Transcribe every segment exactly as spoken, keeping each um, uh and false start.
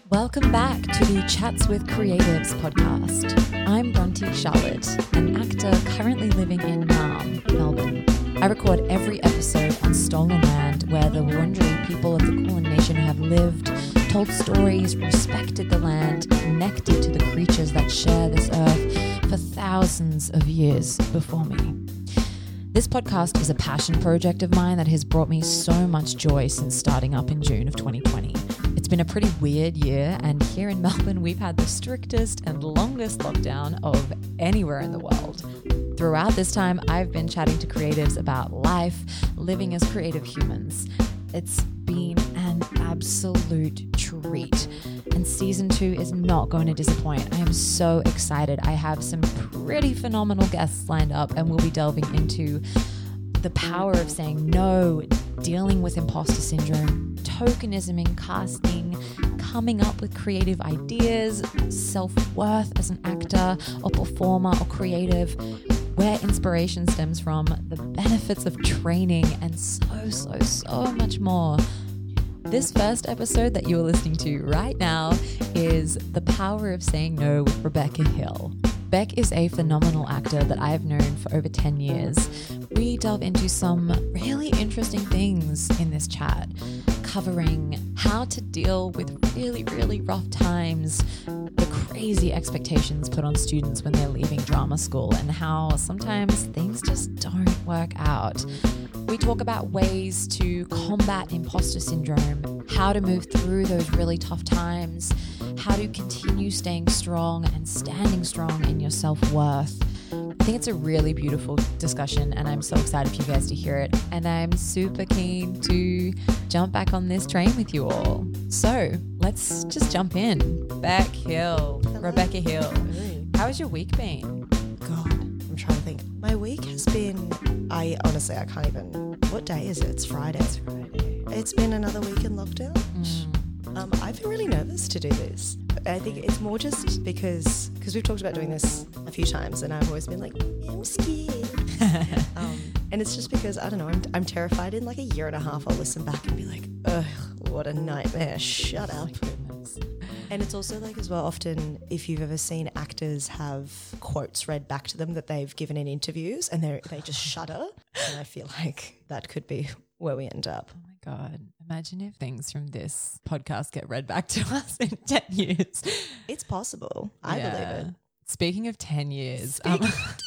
Welcome back to the Chats with Creatives podcast. I'm Bronte Charlotte, an actor currently living in Naarm, Melbourne. I record every episode on stolen land where the Wurundjeri people of the Kulin Nation have lived, told stories, respected the land, connected to the creatures that share this earth for thousands of years before me. This podcast is a passion project of mine that has brought me so much joy since starting up in June of twenty twenty. It's been a pretty weird year, and here in Melbourne, we've had the strictest and longest lockdown of anywhere in the world. Throughout this time, I've been chatting to creatives about life, living as creative humans. It's been an absolute treat, and season two is not going to disappoint. I am so excited. I have some pretty phenomenal guests lined up, and we'll be delving into the power of saying no, dealing with imposter syndrome, tokenism in casting, coming up with creative ideas, self-worth as an actor or performer or creative, where inspiration stems from, the benefits of training, and so, so, so much more. This first episode that you're listening to right now is The Power of Saying No with Rebecca Hill. Beck is a phenomenal actor that I have known for over ten years. We delve into some really interesting things in this chat, covering how to deal with really, really rough times, the crazy expectations put on students when they're leaving drama school, and how sometimes things just don't work out. We talk about ways to combat imposter syndrome, how to move through those really tough times, how to continue staying strong and standing strong in your self-worth. I think it's a really beautiful discussion, and I'm so excited for you guys to hear it. And I'm super keen to jump back on this train with you all. So let's just jump in. Beck Hill, Hello. Rebecca Hill. Hello. How has your week been? God, I'm trying to think. My week has been, I honestly, I can't even, what day is it? It's Friday. It's Friday. It's been another week in lockdown. Mm. Um, I've been really nervous to do this. I think it's more just because because we've talked about doing this a few times, and I've always been like, yeah, I'm scared. um, and it's just because, I don't know, I'm, I'm terrified in like a year and a half I'll listen back and be like, ugh, what a nightmare, shut up. And it's also like as well, often if you've ever seen actors have quotes read back to them that they've given in interviews, and they they just shudder, and I feel like that could be where we end up. Oh my God. Imagine if things from this podcast get read back to us in ten years. It's possible. I Yeah. believe it. Speaking of ten years, um,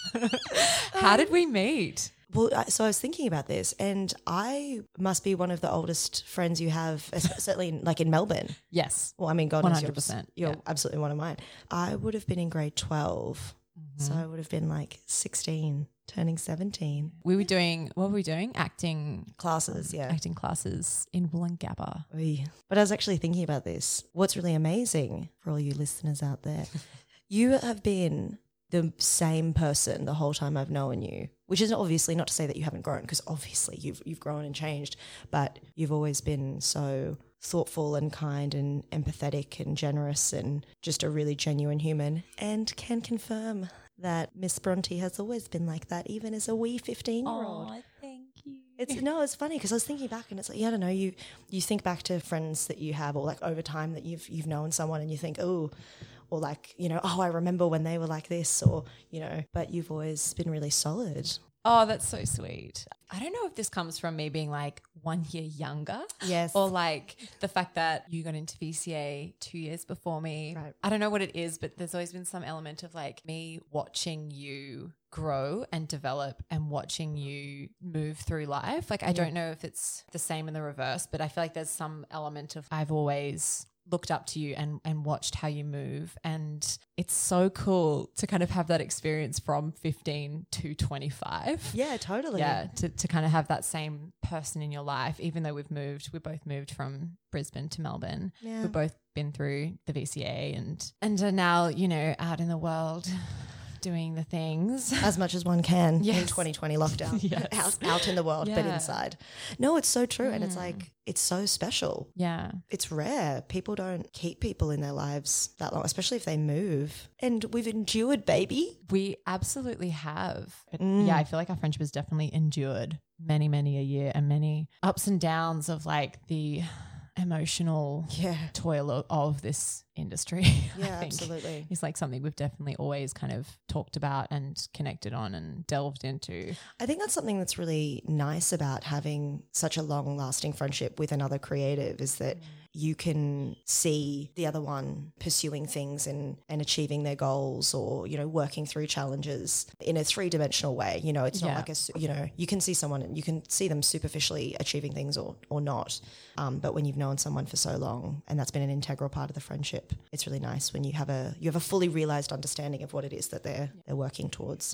how did we meet? Well, I- so I was thinking about this, and I must be one of the oldest friends you have, es- certainly in, like in Melbourne. Yes. Well, I mean, God one knows hundred you're, percent. you're Yeah. absolutely one of mine. I would have been in grade twelve, Mhm. so I would have been like sixteen, turning seventeen. We were doing, what were we doing? Acting Classes, yeah. Acting classes in Wollongabba. Oy. But I was actually thinking about this. What's really amazing for all you listeners out there, you have been the same person the whole time I've known you, which is obviously not to say that you haven't grown, because obviously you've you've grown and changed, but you've always been so thoughtful and kind and empathetic and generous and just a really genuine human, and can confirm that Miss Bronte has always been like that, even as a wee fifteen-year-old. Oh, thank you. It's no, it's funny because I was thinking back, and it's like, yeah, I don't know, you you think back to friends that you have, or like over time that you've you've known someone, and you think, oh, or like, you know, oh, I remember when they were like this, or, you know, but you've always been really solid. Oh, that's so sweet. I don't know if this comes from me being like one year younger. Yes. Or like the fact that you got into V C A two years before me. Right. I don't know what it is, but there's always been some element of like me watching you grow and develop and watching you move through life. Like, I Yeah. don't know if it's the same in the reverse, but I feel like there's some element of I've always looked up to you and, and watched how you move. And it's so cool to kind of have that experience from fifteen to twenty-five. Yeah, totally. Yeah, to, to kind of have that same person in your life, even though we've moved, we both moved from Brisbane to Melbourne. Yeah. We've both been through the V C A and, and are now, you know, out in the world doing the things. As much as one can in Yes. twenty twenty lockdown. Yes. out, out in the world, but Yeah. inside. No, it's so true. And it's Mm. like, it's so special. Yeah. It's rare. People don't keep people in their lives that long, especially if they move. And we've endured, baby. We absolutely have. But Mm. yeah, I feel like our friendship has definitely endured many, many a year and many ups and downs of like the emotional Yeah. toil of, of this industry. Yeah, I think absolutely. it's like something we've definitely always kind of talked about and connected on and delved into. I think that's something that's really nice about having such a long lasting friendship with another creative is that you can see the other one pursuing things and, and achieving their goals or, you know, working through challenges in a three dimensional way. You know, it's not Yeah. like a, s- you know, you can see someone and you can see them superficially achieving things or, or not. Um, but when you've known someone for so long and that's been an integral part of the friendship, it's really nice when you have a, you have a fully realized understanding of what it is that they're, they're working towards.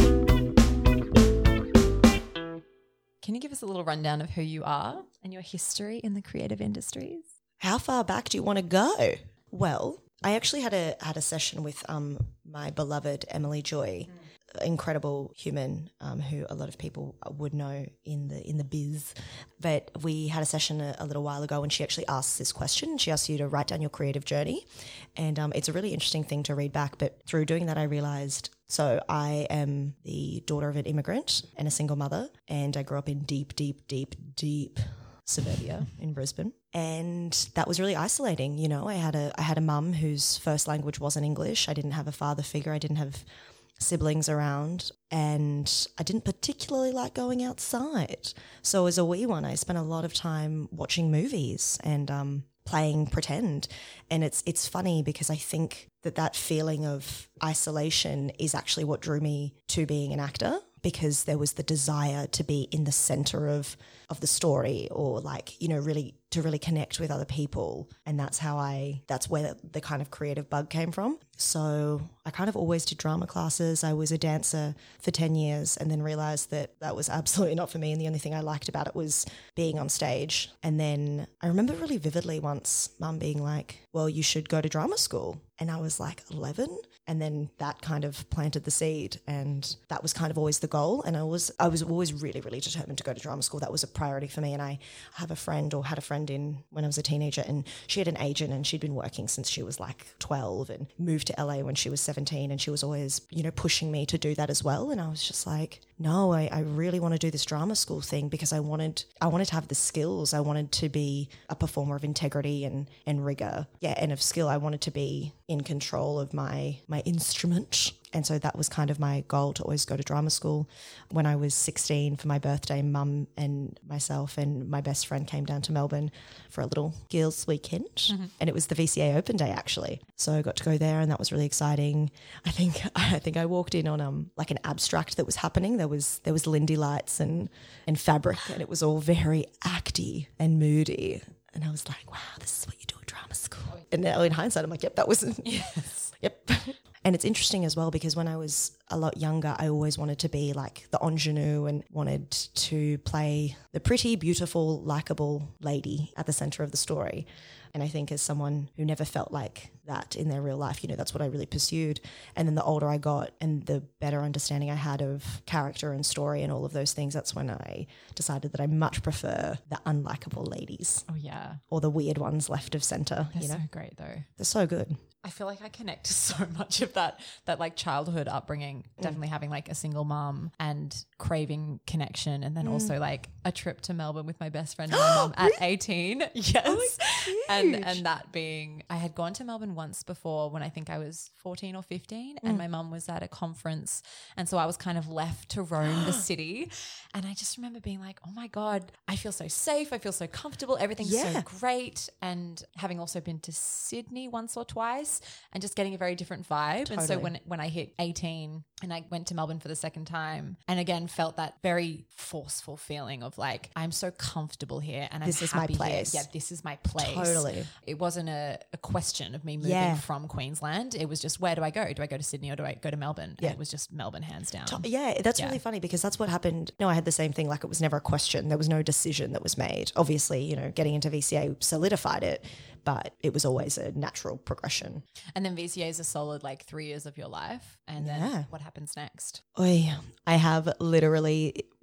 Can you give us a little rundown of who you are and your history in the creative industries? How far back do you want to go? Well, I actually had a had a session with um my beloved Emily Joy, mm. incredible human um, who a lot of people would know in the in the biz. But we had a session a, a little while ago, and she actually asked this question. She asked you to write down your creative journey, and um, it's a really interesting thing to read back. But through doing that, I realised. So I am the daughter of an immigrant and a single mother, and I grew up in deep, deep, deep, deep suburbia in Brisbane. And that was really isolating. You know, I had a I had a mum whose first language wasn't English. I didn't have a father figure. I didn't have siblings around, and I didn't particularly like going outside. So as a wee one, I spent a lot of time watching movies and um, playing pretend. And it's it's funny because I think that that feeling of isolation is actually what drew me to being an actor, because there was the desire to be in the center of of the story, or like, you know, really to really connect with other people. And that's how I, that's where the kind of creative bug came from. So I kind of always did drama classes. I was a dancer for ten years and then realized that that was absolutely not for me. And the only thing I liked about it was being on stage. And then I remember really vividly once mum being like, well, you should go to drama school. And I was like eleven. And then that kind of planted the seed, and that was kind of always the goal. And I was I was always really, really determined to go to drama school. That was a priority for me. And I have a friend or had a friend in when I was a teenager, and she had an agent and she'd been working since she was like twelve and moved to L A when she was seventeen. And she was always, you know, pushing me to do that as well. And I was just like, no, I, I really want to do this drama school thing because I wanted I wanted to have the skills. I wanted to be a performer of integrity and, and rigor. Yeah, and of skill. I wanted to be in control of my my instrument. And so that was kind of my goal, to always go to drama school. When I was sixteen, for my birthday, mum and myself and my best friend came down to Melbourne for a little girls' weekend. Mm-hmm. And it was the V C A Open Day, actually. So I got to go there, and that was really exciting. I think I think I walked in on um like an abstract that was happening. There was there was Lindy lights and and fabric, and it was all very acty and moody. And I was like, wow, this is what you do at drama school. And now in hindsight, I'm like, yep, that wasn't. Yes. Yep. And it's interesting as well, because when I was a lot younger, I always wanted to be like the ingenue and wanted to play the pretty, beautiful, likable lady at the center of the story. And I think as someone who never felt like that in their real life, you know, that's what I really pursued. And then the older I got and the better understanding I had of character and story and all of those things, that's when I decided that I much prefer the unlikable ladies. Oh, yeah. Or the weird ones left of center. They're you know? so great, though. They're so good. I feel like I connect to so much of that, that like childhood upbringing, mm. definitely having like a single mom and craving connection. And then mm. also like a trip to Melbourne with my best friend and my mom at eighteen. Yes. Oh, and and that being, I had gone to Melbourne once before when I think I was fourteen or fifteen, mm. and my mum was at a conference. And so I was kind of left to roam the city. And I just remember being like, oh my God, I feel so safe. I feel so comfortable. Everything's yeah. so great. And having also been to Sydney once or twice, and just getting a very different vibe. Totally. And so when when I hit eighteen and I went to Melbourne for the second time, and again felt that very forceful feeling of like, I'm so comfortable here and this I'm is happy my place. here. Yeah, this is my place. Totally. It wasn't a, a question of me moving yeah. from Queensland. It was just, where do I go? Do I go to Sydney or do I go to Melbourne? Yeah. And it was just Melbourne, hands down. Yeah, that's yeah. really funny, because that's what happened. No, I had the same thing. Like, it was never a question. There was no decision that was made. Obviously, you know, getting into V C A solidified it, but it was always a natural progression. And then V C A is a solid like three years of your life. And yeah. then what happens next? Oy, I have literally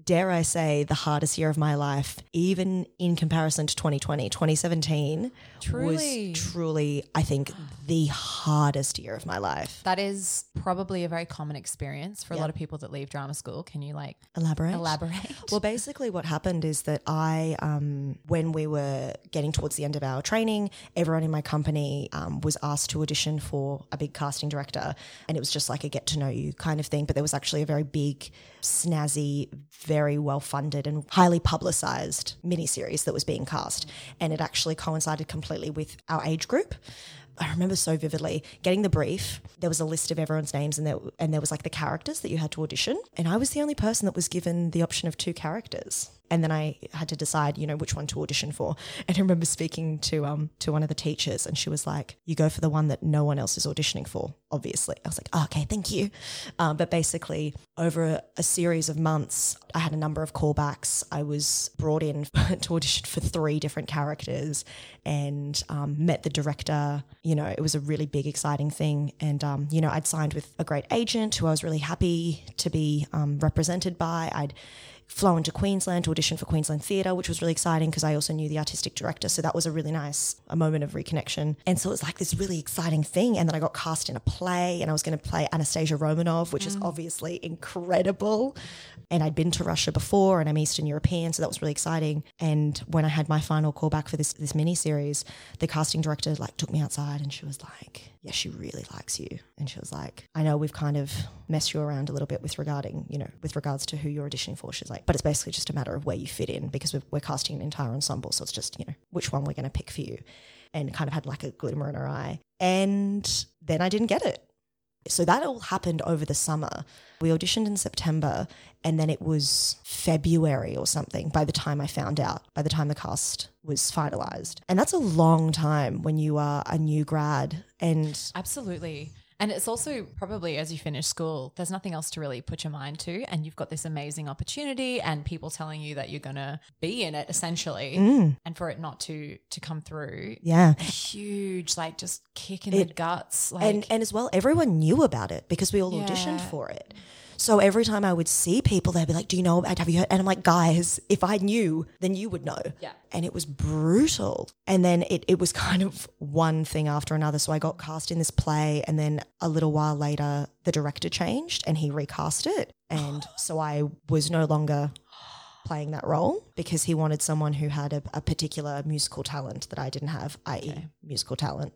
dare I say, the hardest year of my life, even in comparison to twenty twenty. twenty seventeen Truly. was truly, I think, the hardest year of my life. That is probably a very common experience for a Yep. lot of people that leave drama school. Can you like Elaborate? elaborate? Well, basically what happened is that I, um, when we were getting towards the end of our training, everyone in my company um, was asked to audition for a big casting director, and it was just like a get to know you kind of thing. But there was actually a very big, snazzy, very well funded and highly publicized miniseries that was being cast, and it actually coincided completely with our age group. I remember so vividly getting the brief. There was a list of everyone's names, and there and there was like the characters that you had to audition. And I was the only person that was given the option of two characters. And then I had to decide, you know, which one to audition for. And I remember speaking to um to one of the teachers, and she was like, "You go for the one that no one else is auditioning for, obviously." I was like, oh, "Okay, thank you." Um, but basically, over a, a series of months, I had a number of callbacks. I was brought in to audition for three different characters, and um, met the director. You know, it was a really big, exciting thing. And um, you know, I'd signed with a great agent who I was really happy to be um, represented by. I'd flown to Queensland to audition for Queensland Theatre, which was really exciting because I also knew the artistic director. So that was a really nice a moment of reconnection. And so it was like this really exciting thing. And then I got cast in a play, and I was going to play Anastasia Romanov, which mm. is obviously incredible. And I'd been to Russia before, and I'm Eastern European, so that was really exciting. And when I had my final callback for this this miniseries, the casting director like took me outside, and she was like, "Yeah, she really likes you." And she was like, "I know we've kind of messed you around a little bit with regarding, you know, with regards to who you're auditioning for." She's like, "But it's basically just a matter of where you fit in, because we're, we're casting an entire ensemble. So it's just, you know, which one we're going to pick for you." And kind of had like a glimmer in her eye. And then I didn't get it. So that all happened over the summer. We auditioned in September, and then it was February or something by the time I found out, by the time the cast was finalised. And that's a long time when you are a new grad. And Absolutely. And it's also probably as you finish school, there's nothing else to really put your mind to, and you've got this amazing opportunity and people telling you that you're going to be in it essentially, mm, and for it not to to come through. yeah. A huge like just kick in It- the guts. Like, And and as well, everyone knew about it because we all Yeah. auditioned for it. So every time I would see people, they'd be like, "Do you know about, have you heard?" And I'm like, "Guys, if I knew, then you would know." Yeah. And it was brutal. And then it, it was kind of one thing after another. So I got cast in this play, and then a little while later, the director changed and he recast it. And so I was no longer playing that role because he wanted someone who had a, a particular musical talent that I didn't have, that is Okay. musical talent.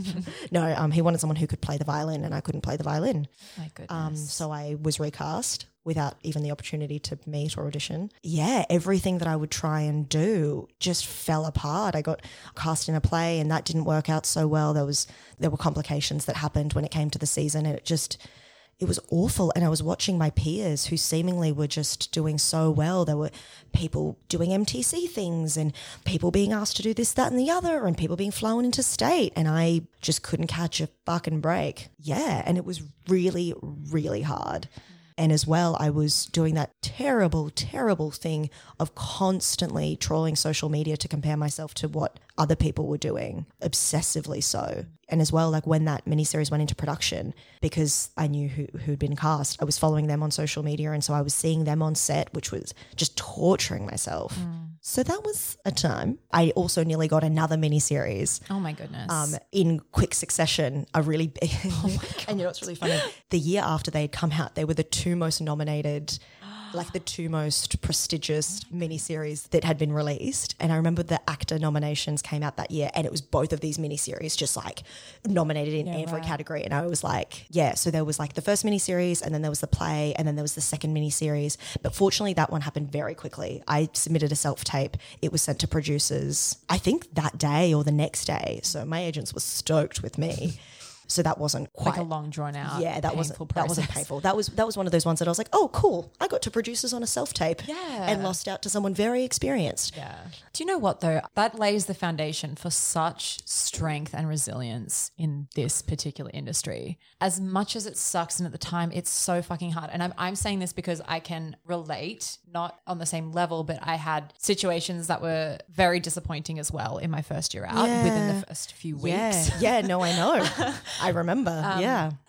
No, um, he wanted someone who could play the violin, and I couldn't play the violin. my goodness. Um, so I was recast without even the opportunity to meet or audition. Yeah, everything that I would try and do just fell apart. I got cast in a play, and that didn't work out so well. There was there were complications that happened when it came to the season, and it just it was awful. And I was watching my peers who seemingly were just doing so well. There were people doing M T C things, and people being asked to do this, that, and the other, and people being flown into state. And I just couldn't catch a fucking break. Yeah. And it was really, really hard. And as well, I was doing that terrible, terrible thing of constantly trawling social media to compare myself to what other people were doing, obsessively so. And as well, like when that miniseries went into production, because I knew who who'd been cast, I was following them on social media, and so I was seeing them on set, which was just torturing myself. Mm. So that was a time. I also nearly got another miniseries Oh my goodness. um, in quick succession, a really big, Oh and you know, it's really funny. The year after they'd come out, they were the two most nominated, like the two most prestigious miniseries that had been released. And I remember the actor nominations came out that year, and it was both of these miniseries just like nominated in Yeah, every right. category. And I was like, yeah, so there was like the first miniseries, and then there was the play, and then there was the second miniseries. But fortunately, that one happened very quickly. I submitted a self-tape. It was sent to producers, I think that day or the next day. So my agents were stoked with me. So that wasn't quite like a long drawn out. yeah, that wasn't painful that wasn't process. painful. That was that was one of those ones that I was like, oh, cool. I got to producers on a self tape, Yeah. and lost out to someone very experienced. Yeah. Do you know what though? That lays the foundation for such strength and resilience in this particular industry. As much as it sucks, and at the time it's so fucking hard. And I'm I'm saying this because I can relate, not on the same level, but I had situations that were very disappointing as well in my first year out, Yeah. within the first few weeks. Yeah, yeah, no, I know. I remember. Um, yeah,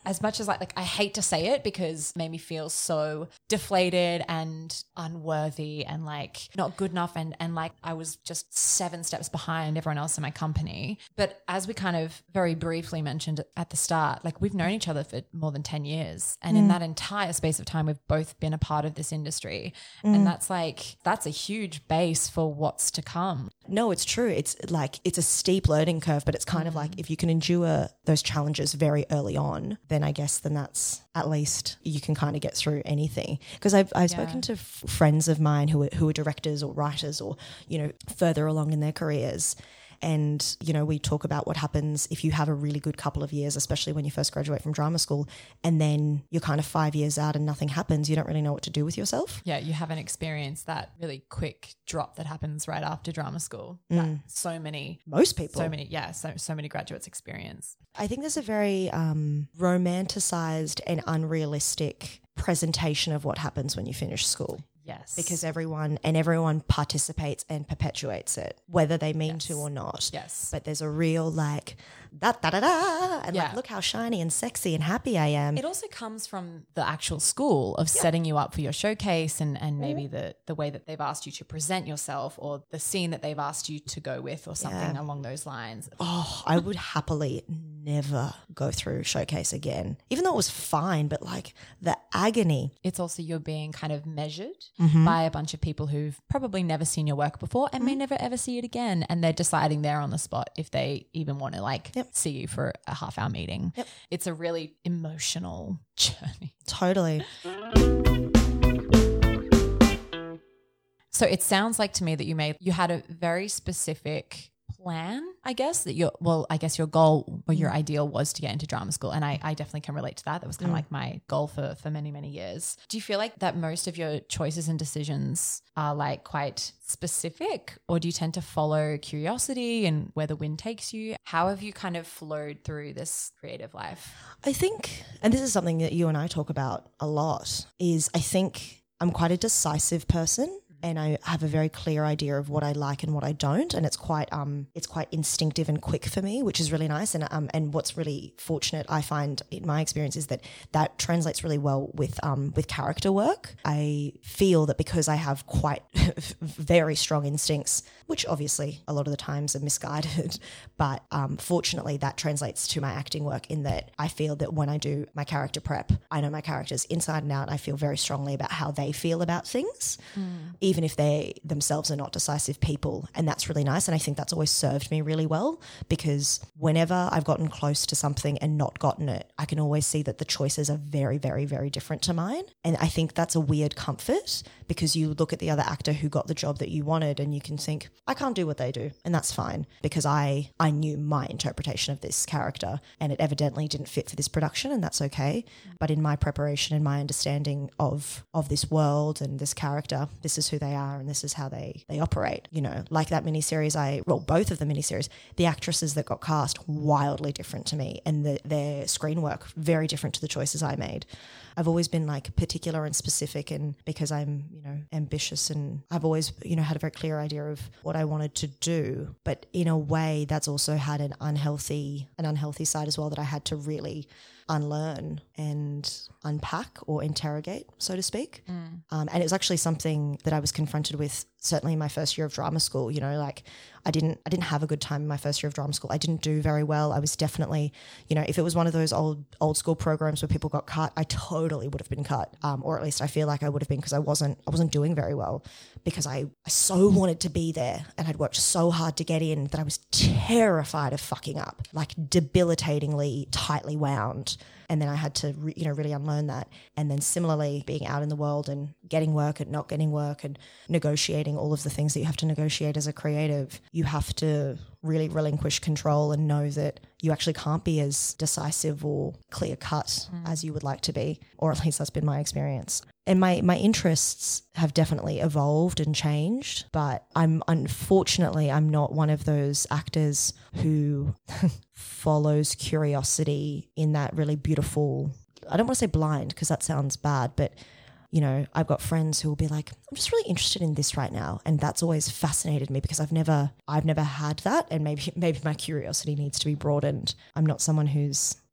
as much as like, like I hate to say it because it made me feel so deflated and unworthy and like not good enough. And, and like I was just seven steps behind everyone else in my company. But as we kind of very briefly mentioned at the start, like we've known each other for more than ten years. And mm. in that entire space of time, we've both been a part of this industry. Mm. And that's like, that's a huge base for what's to come. No, it's true. It's like, it's a steep learning curve, but it's kind mm. of like if you can endure those challenges very early on, then I guess then that's at least you can kind of get through anything. Because I've, I've yeah. spoken to f- friends of mine who are, who are directors or writers or, you know, further along in their careers. And, you know, we talk about what happens if you have a really good couple of years, especially when you first graduate from drama school, and then you're kind of five years out and nothing happens. You don't really know what to do with yourself. Yeah, you haven't experienced that really quick drop that happens right after drama school. Mm. That so many. Most people. So many, yeah, so, so many graduates experience. I think there's a very um, romanticized and unrealistic presentation of what happens when you finish school. Yes. Because everyone and everyone participates and perpetuates it, whether they mean yes. to or not. Yes. But there's a real like da da da da and yeah. like look how shiny and sexy and happy I am. It also comes from the actual school of yeah. setting you up for your showcase and, and maybe mm. the, the way that they've asked you to present yourself or the scene that they've asked you to go with or something yeah. along those lines. Oh, I would happily never go through showcase again, even though it was fine, but like the agony. It's also you're being kind of measured mm-hmm. by a bunch of people who've probably never seen your work before and mm-hmm. may never ever see it again. And they're deciding there on the spot if they even want to like yep. see you for a half hour meeting. Yep. It's a really emotional journey. Totally. So it sounds like to me that you made, you had a very specific plan, I guess, that your, well, I guess your goal or your mm. ideal was to get into drama school. And I, I definitely can relate to that. That was kind of mm. like my goal for, for many, many years. Do you feel like that most of your choices and decisions are like quite specific, or do you tend to follow curiosity and where the wind takes you? How have you kind of flowed through this creative life? I think, and this is something that you and I talk about a lot, is I think I'm quite a decisive person. And I have a very clear idea of what I like and what I don't, and it's quite um it's quite instinctive and quick for me, which is really nice. And um and what's really fortunate I find in my experience is that that translates really well with um with character work. I feel that because I have quite very strong instincts, which obviously a lot of the times are misguided, but um fortunately that translates to my acting work in that I feel that when I do my character prep, I know my characters inside and out. I feel very strongly about how they feel about things. Mm. Even if they themselves are not decisive people. And that's really nice. And I think that's always served me really well, because whenever I've gotten close to something and not gotten it, I can always see that the choices are very, very, very different to mine. And I think that's a weird comfort, because you look at the other actor who got the job that you wanted and you can think, I can't do what they do. And that's fine, because I, I knew my interpretation of this character and it evidently didn't fit for this production, and that's okay. But in my preparation and my understanding of, of this world and this character, this is who they are and this is how they they operate. You know, like that miniseries, I well both of the miniseries, the actresses that got cast wildly different to me, and the, their screen work very different to the choices I made. I've always been like particular and specific, and because I'm, you know, ambitious, and I've always, you know, had a very clear idea of what I wanted to do. But in a way, that's also had an unhealthy, an unhealthy side as well that I had to really unlearn and unpack or interrogate, so to speak. Mm. Um, and it was actually something that I was confronted with certainly in my first year of drama school. You know, like I didn't, I didn't have a good time in my first year of drama school. I didn't do very well. I was definitely, you know, if it was one of those old, old school programs where people got cut, I totally would have been cut. Um, or at least I feel like I would have been, because I wasn't, I wasn't doing very well, because I, I so wanted to be there and I'd worked so hard to get in that I was terrified of fucking up, like debilitatingly tightly wound. And then I had to, re, you know, really unlearn that. And then similarly, being out in the world and getting work and not getting work and negotiating all of the things that you have to negotiate as a creative, you have to really relinquish control and know that you actually can't be as decisive or clear cut mm. as you would like to be, or at least that's been my experience. And my, my interests have definitely evolved and changed, but I'm unfortunately, I'm not one of those actors who follows curiosity in that really beautiful, I don't want to say blind because that sounds bad, but you know, I've got friends who will be like, I'm just really interested in this right now. And that's always fascinated me, because I've never, I've never had that. And maybe, maybe my curiosity needs to be broadened. I'm not someone who's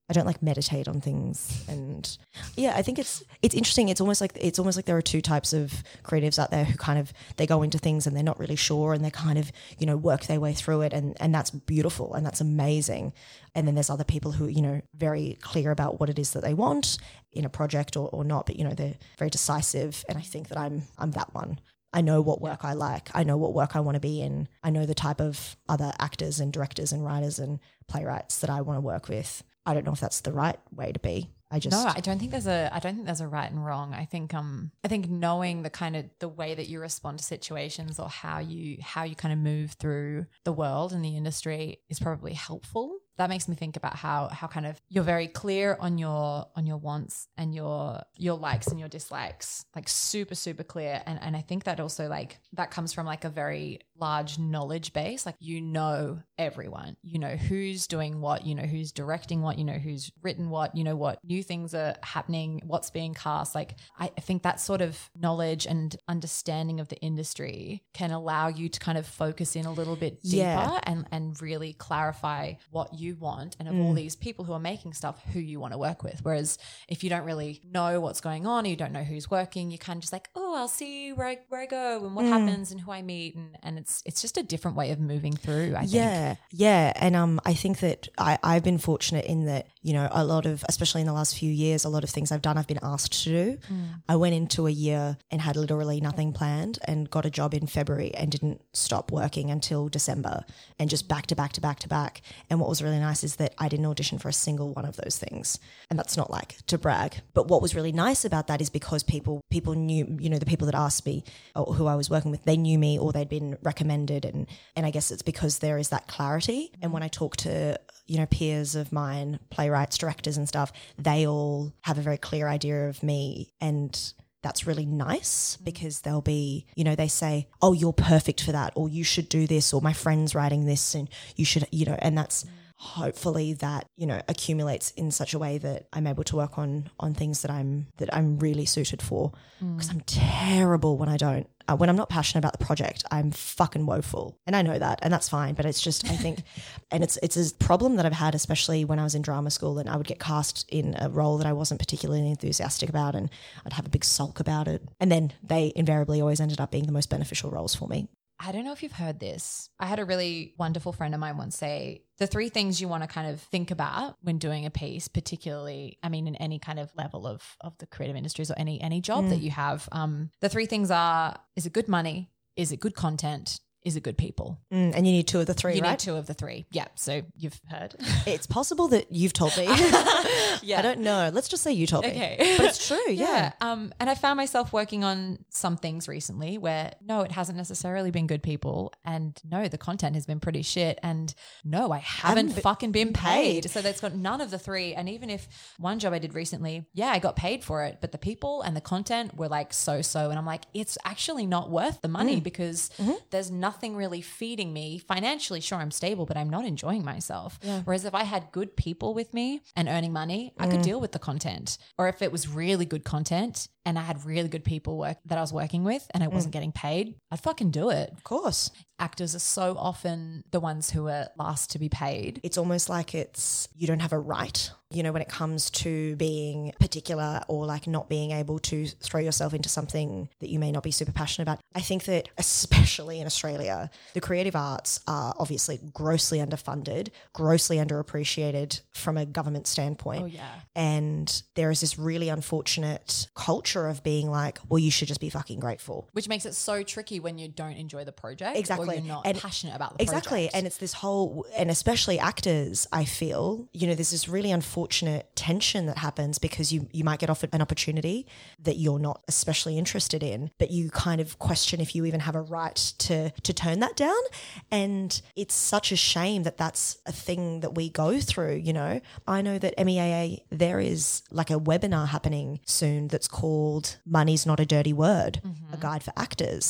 I don't like meditate on things. And yeah, I think it's it's interesting. It's almost like it's almost like there are two types of creatives out there who kind of they go into things and they're not really sure and they kind of, you know, work their way through it, and and that's beautiful and that's amazing. And then there's other people who, you know, very clear about what it is that they want in a project or, or not, but you know, they're very decisive, and I think that I'm I'm that one. I know what work I like. I know what work I want to be in. I know the type of other actors and directors and writers and playwrights that I want to work with. I don't know if that's the right way to be. I just No, I don't think there's a I don't think there's a right and wrong. I think um I think knowing the kind of the way that you respond to situations or how you how you kind of move through the world and the industry is probably helpful. That makes me think about how how kind of you're very clear on your on your wants and your your likes and your dislikes, like super super clear. And and I think that also like that comes from like a very large knowledge base. Like you know everyone, you know who's doing what, you know who's directing what, you know who's written what, you know what new things are happening, what's being cast. Like I think that sort of knowledge and understanding of the industry can allow you to kind of focus in a little bit deeper Yeah. and and really clarify what you want, and of Mm. all these people who are making stuff, who you want to work with. Whereas if you don't really know what's going on, or you don't know who's working, you kind of just like, oh, I'll see where I where I go and what Mm. happens and who I meet, and and it's it's just a different way of moving through. I think. Yeah, yeah. And um, I think that I, I've been fortunate in that, you know, a lot of, especially in the last few years, a lot of things I've done, I've been asked to do. Mm. I went into a year and had literally nothing planned and got a job in February and didn't stop working until December, and just back to back to back to back. And what was really nice is that I didn't audition for a single one of those things. And that's not like to brag. But what was really nice about that is because people people knew, you know, the people that asked me or who I was working with, they knew me or they'd been recommended. And, and I guess it's because there is that clarity. And when I talk to, you know, peers of mine, playwrights, directors and stuff, they all have a very clear idea of me. And that's really nice because they'll be, you know, they say, oh, you're perfect for that, or you should do this, or my friend's writing this and you should, you know, and that's hopefully that, you know, accumulates in such a way that I'm able to work on on things that I'm that I'm really suited for, because I'm terrible when I don't. Uh, when I'm not passionate about the project, I'm fucking woeful. And I know that, and that's fine. But it's just, I think, and it's it's a problem that I've had, especially when I was in drama school and I would get cast in a role that I wasn't particularly enthusiastic about, and I'd have a big sulk about it. And then they invariably always ended up being the most beneficial roles for me. I don't know if you've heard this. I had a really wonderful friend of mine once say the three things you want to kind of think about when doing a piece, particularly, I mean, in any kind of level of, of the creative industries or any, any job Mm. that you have. Um, the three things are, is it good money? Is it good content? Is it good people? Mm, and you need two of the three, you right? need two of the three. Yeah. So you've heard. It's possible that you've told me. Yeah. I don't know. Let's just say you told Okay. me. But it's true, yeah. Yeah. Um, and I found myself working on some things recently where no, it hasn't necessarily been good people, and no, the content has been pretty shit, and no, I haven't, Haven't be- fucking been paid. paid. So that's got none of the three. And even if one job I did recently, yeah, I got paid for it, but the people and the content were like so-so. And I'm like, it's actually not worth the money Mm. because Mm-hmm. there's nothing really feeding me financially. Sure, I'm stable, but I'm not enjoying myself. Yeah. Whereas if I had good people with me and earning money, I could Mm. deal with the content. Or if it was really good content and I had really good people work that I was working with and I Mm. wasn't getting paid, I'd fucking do it. Of course. Actors are so often the ones who are last to be paid. It's almost like it's, you don't have a right, you know, when it comes to being particular or like not being able to throw yourself into something that you may not be super passionate about. I think that especially in Australia, the creative arts are obviously grossly underfunded, grossly underappreciated from a government standpoint. Oh, yeah. And there is this really unfortunate culture of being like, well, you should just be fucking grateful. Which makes it so tricky when you don't enjoy the project. Exactly. Or you're not And- passionate about the Exactly. project. And it's this whole, and especially actors, I feel, you know, there's this really unfortunate tension that happens because you, you might get offered an opportunity that you're not especially interested in, but you kind of question if you even have a right to, to turn that down. And it's such a shame that that's a thing that we go through, you know. I know that M E A A, there is like a webinar happening soon that's called Money's Not a Dirty Word, Mm-hmm. a guide for actors.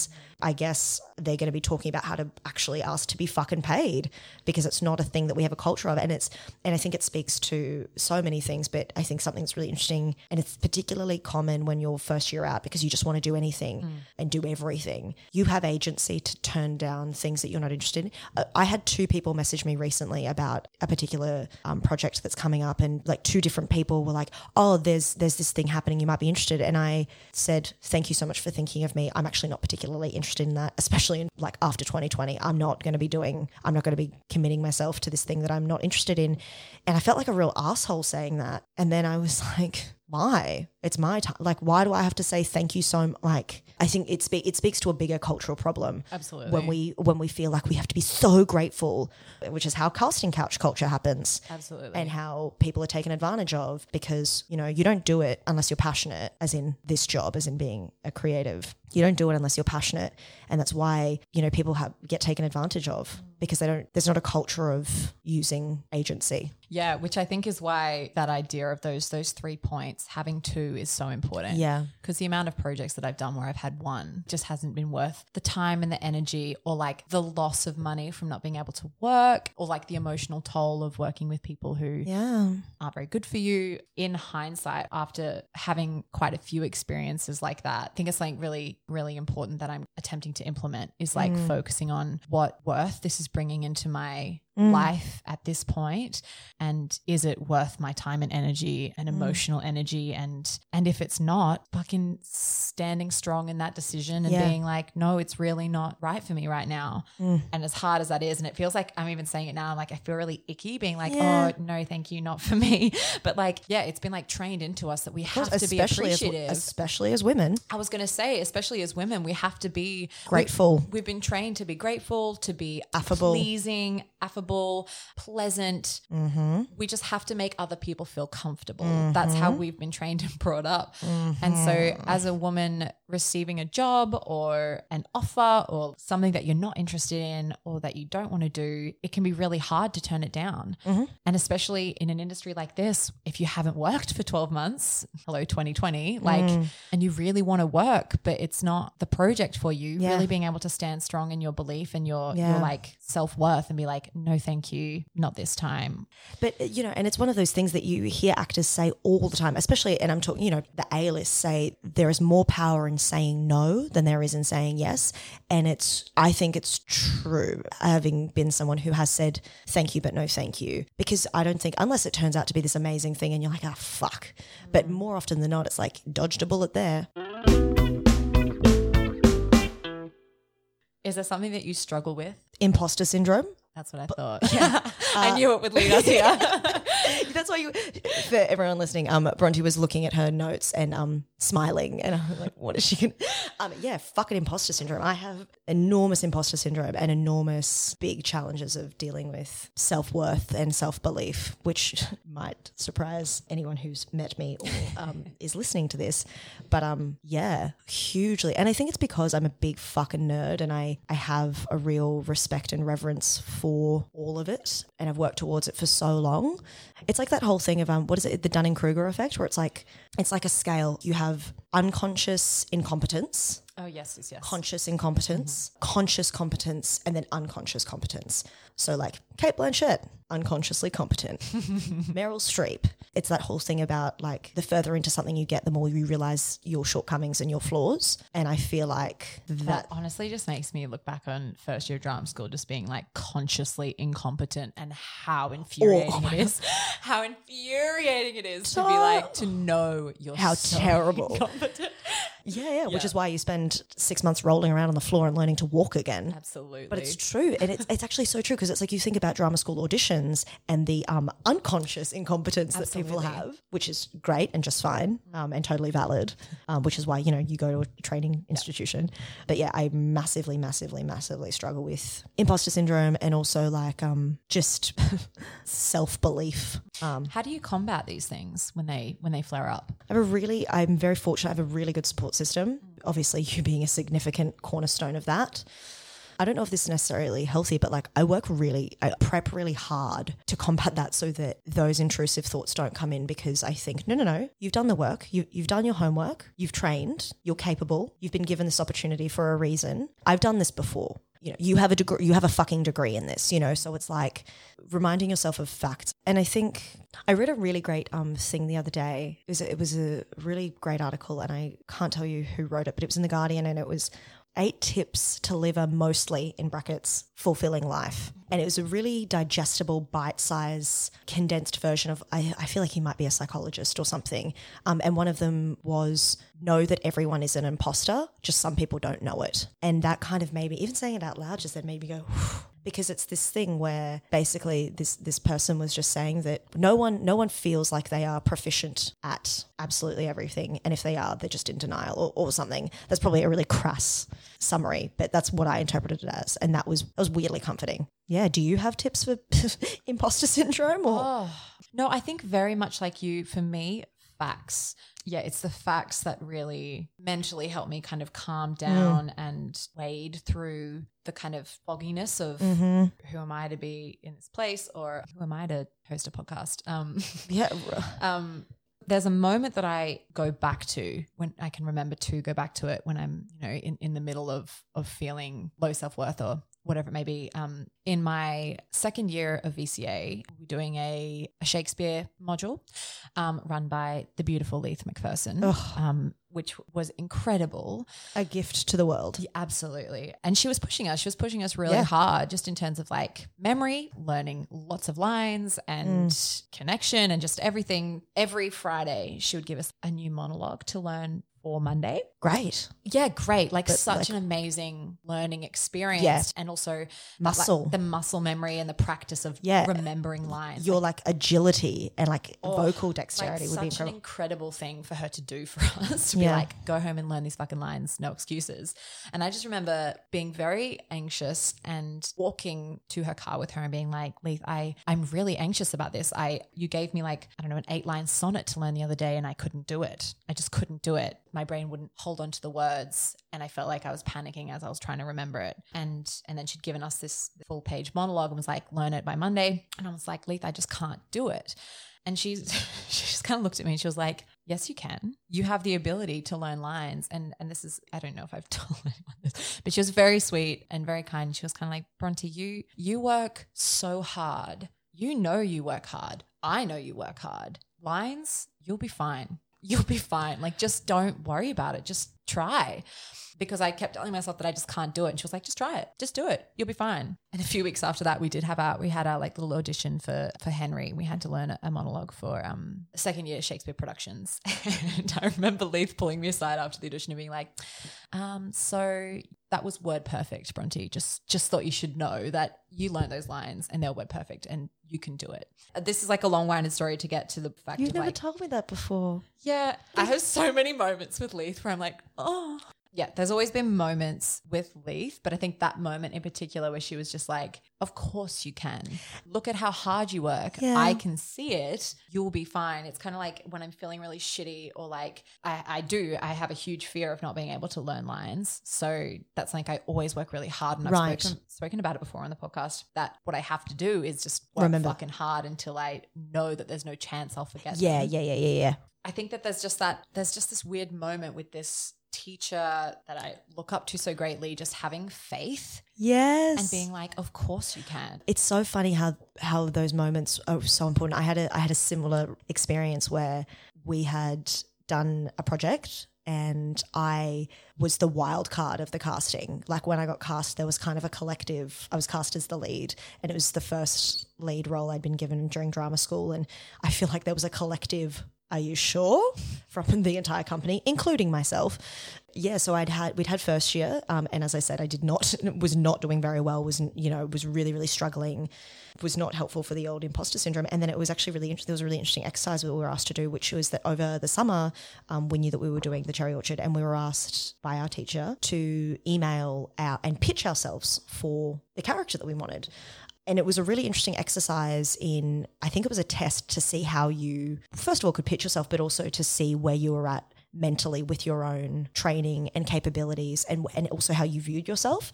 I guess they're going to be talking about how to actually ask to be fucking paid, because it's not a thing that we have a culture of. And it's, and I think it speaks to so many things, but I think something that's really interesting, and it's particularly common when you're first year out, because you just want to do anything mm. and do everything. You have agency to turn down things that you're not interested in. Uh, I had two people message me recently about a particular um, project that's coming up, and like two different people were like, oh, there's, there's this thing happening, you might be interested. And I said, thank you so much for thinking of me. I'm actually not particularly interested in that, especially in like after twenty twenty. I'm not going to be doing, I'm not going to be committing myself to this thing that I'm not interested in. And I felt like a real asshole saying that. And then I was like, why? It's my time. Like, why do I have to say thank you so much? Like, I think it, spe- it speaks to a bigger cultural problem. Absolutely. When we when we feel like we have to be so grateful, which is how casting couch culture happens. Absolutely. And how people are taken advantage of, because, you know, you don't do it unless you're passionate, as in this job, as in being a creative. You don't do it unless you're passionate. And that's why, you know, people have, get taken advantage of, because they don't, there's not a culture of using agency. Yeah, which I think is why that idea of those those three points, having two, is so important. Yeah. Because the amount of projects that I've done where I've had one just hasn't been worth the time and the energy, or like the loss of money from not being able to work, or like the emotional toll of working with people who yeah. aren't very good for you. In hindsight, after having quite a few experiences like that, I think it's something really, really important that I'm attempting to implement, is like mm. focusing on what worth this is bringing into my Mm. life at this point, and is it worth my time and energy and emotional mm. energy, and and if it's not, fucking standing strong in that decision and yeah. being like, no, it's really not right for me right now. Mm. And as hard as that is, and it feels like I'm even saying it now, I'm like, I feel really icky being like, yeah. oh no, thank you, not for me. But like, yeah, it's been like trained into us that we have to be appreciative, as, especially as women. I was going to say, especially as women, we have to be grateful. We've, we've been trained to be grateful, to be affable, pleasing, affable, pleasant. Mm-hmm. We just have to make other people feel comfortable. Mm-hmm. That's how we've been trained and brought up. Mm-hmm. And so as a woman receiving a job or an offer or something that you're not interested in or that you don't want to do, it can be really hard to turn it down. Mm-hmm. And especially in an industry like this, if you haven't worked for twelve months, hello twenty twenty, like, mm. and you really want to work, but it's not the project for you, yeah. really being able to stand strong in your belief and your, yeah. your like self-worth and be like, no, thank you, not this time. But, you know, and it's one of those things that you hear actors say all the time, especially, and I'm talking, you know, the A-list say there is more power in saying no than there is in saying yes. And it's, I think it's true, having been someone who has said thank you, but no thank you, because I don't think, unless it turns out to be this amazing thing and you're like, ah, oh, fuck. Mm. But more often than not, it's like dodged a bullet there. Is there something that you struggle with? Imposter syndrome. That's what I thought. Yeah. I knew it would lead us here. That's why you, for everyone listening, um, Bronte was looking at her notes and um, smiling, and I'm like, what is she going to, um, yeah, fucking imposter syndrome. I have enormous imposter syndrome and enormous big challenges of dealing with self-worth and self-belief, which might surprise anyone who's met me or um, is listening to this. But um, yeah, hugely. And I think it's because I'm a big fucking nerd, and I, I have a real respect and reverence for all of it, and I've worked towards it for so long. It's like that whole thing of um, what is it, the Dunning-Kruger effect, where it's like it's like a scale. You have unconscious incompetence. Oh yes, yes, yes. Conscious incompetence, mm-hmm. conscious competence, and then unconscious competence. So like Cate Blanchett, unconsciously competent. Meryl Streep. It's that whole thing about like the further into something you get, the more you realize your shortcomings and your flaws. And I feel like that, that honestly just makes me look back on first year drama school just being like consciously incompetent, and how infuriating oh, it is. How infuriating it is to be like, to know you're how so terrible. incompetent. Yeah, yeah, which yeah. is why you spend six months rolling around on the floor and learning to walk again. Absolutely. But it's true. And it's it's actually so true, because it's like you think about drama school auditions and the um, unconscious incompetence Absolutely. That people have, which is great and just fine um, and totally valid, um, which is why, you know, you go to a training institution. Yeah. But yeah, I massively, massively, massively struggle with imposter syndrome and also like um, just self-belief. Um, How do you combat these things when they when they flare up? I have a really, I'm very fortunate. I have a really good support system. Obviously, you being a significant cornerstone of that. I don't know if this is necessarily healthy, but like I work really, I prep really hard to combat that so that those intrusive thoughts don't come in, because I think, no, no, no, you've done the work, you, you've done your homework, you've trained, you're capable, you've been given this opportunity for a reason. I've done this before. You know, you have a degree, you have a fucking degree in this, you know, so it's like reminding yourself of facts. And I think I read a really great um thing the other day. It was, it was a really great article, and I can't tell you who wrote it, but it was in The Guardian, and it was eight tips to live a mostly, in brackets, fulfilling life. And it was a really digestible, bite-sized, condensed version of, I, I feel like he might be a psychologist or something. Um, and one of them was, know that everyone is an imposter, just some people don't know it. And that kind of made me, even saying it out loud, just then made me go, whew. Because it's this thing where basically this this person was just saying that no one no one feels like they are proficient at absolutely everything, and if they are, they're just in denial or, or something. That's probably a really crass summary, but that's what I interpreted it as, and that was that was weirdly comforting. Yeah, do you have tips for imposter syndrome? Or oh, no, I think very much like you. For me, facts. Yeah, it's the facts that really mentally help me kind of calm down mm. and wade through the kind of fogginess of mm-hmm. who am I to be in this place, or who am I to host a podcast? Um, yeah. Um, there's a moment that I go back to when I can remember to go back to it when I'm, you know, in, in the middle of of feeling low self-worth or whatever it may be. Um, in my second year of V C A, we're doing a, a Shakespeare module um, run by the beautiful Leith McPherson, um, which was incredible. A gift to the world. Yeah, absolutely. And she was pushing us. She was pushing us really yeah. hard, just in terms of like memory, learning lots of lines and mm. connection and just everything. Every Friday, she would give us a new monologue to learn for Monday. Great. Yeah, great. Like but such like, an amazing learning experience. Yeah. And also muscle. Like, the muscle memory and the practice of yeah. remembering lines. Your like, like agility and like oh, vocal dexterity like would be such incredible. an incredible thing for her to do for us, to yeah. be like, go home and learn these fucking lines, no excuses. And I just remember being very anxious and walking to her car with her and being like, Leith, I, I'm really anxious about this. I you gave me like, I don't know, an eight line sonnet to learn the other day and I couldn't do it. I just couldn't do it. My brain wouldn't hold on to the words, and I felt like I was panicking as I was trying to remember it. And and then she'd given us this full page monologue and was like, learn it by Monday. And I was like, Leith, I just can't do it. And she, she just kind of looked at me and she was like, yes, you can. You have the ability to learn lines. And and this is, I don't know if I've told anyone this, but she was very sweet and very kind. She was kind of like, Bronte, you you work so hard. You know you work hard. I know you work hard. Lines, you'll be fine. You'll be fine. Like, just don't worry about it. Just try. Because I kept telling myself that I just can't do it. And she was like, just try it. Just do it. You'll be fine. And a few weeks after that, we did have our, we had our like little audition for, for Henry. We had to learn a, a monologue for um second year Shakespeare productions. And I remember Leith pulling me aside after the audition and being like, um, so that was word perfect, Bronte. Just, just thought you should know that you learned those lines and they're word perfect and you can do it. This is like a long-winded story to get to the fact You've of never like, told me that before. Yeah. I have so many moments with Leith where I'm like, oh, yeah, there's always been moments with Leith, but I think that moment in particular where she was just like, of course you can. Look at how hard you work. Yeah. I can see it. You'll be fine. It's kind of like when I'm feeling really shitty or like I, I do, I have a huge fear of not being able to learn lines. So that's like I always work really hard, and I've right. spoken, spoken about it before on the podcast, that what I have to do is just work Remember. fucking hard until I know that there's no chance I'll forget Yeah, them. yeah, yeah, yeah, yeah. I think that there's just that, there's just this weird moment with this teacher that I look up to so greatly, just having faith. Yes. And being like, of course you can. It's so funny how how those moments are so important. I had a I had a similar experience where we had done a project and I was the wild card of the casting. Like when I got cast, there was kind of a collective. I was cast as the lead, and it was the first lead role I'd been given during drama school, and I feel like there was a collective, are you sure, from the entire company, including myself. Yeah, so I'd had we'd had first year, um, and as I said, I did not was not doing very well. Was you know was really really struggling. Was not helpful for the old imposter syndrome. And then it was actually really interesting. There was a really interesting exercise we were asked to do, which was that over the summer, um, we knew that we were doing the Cherry Orchard, and we were asked by our teacher to email out and pitch ourselves for the character that we wanted. And it was a really interesting exercise in, I think it was a test to see how you, first of all, could pitch yourself, but also to see where you were at mentally with your own training and capabilities, and and also how you viewed yourself.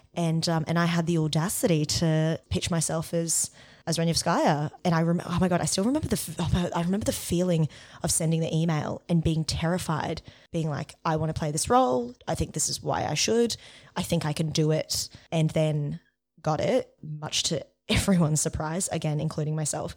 And um, and I had the audacity to pitch myself as as Ranievskaya. And I remember, oh my God, I still remember the, oh my, I remember the feeling of sending the email and being terrified, being like, I want to play this role. I think this is why I should. I think I can do it. And then got it, much to everyone's surprise, again, including myself,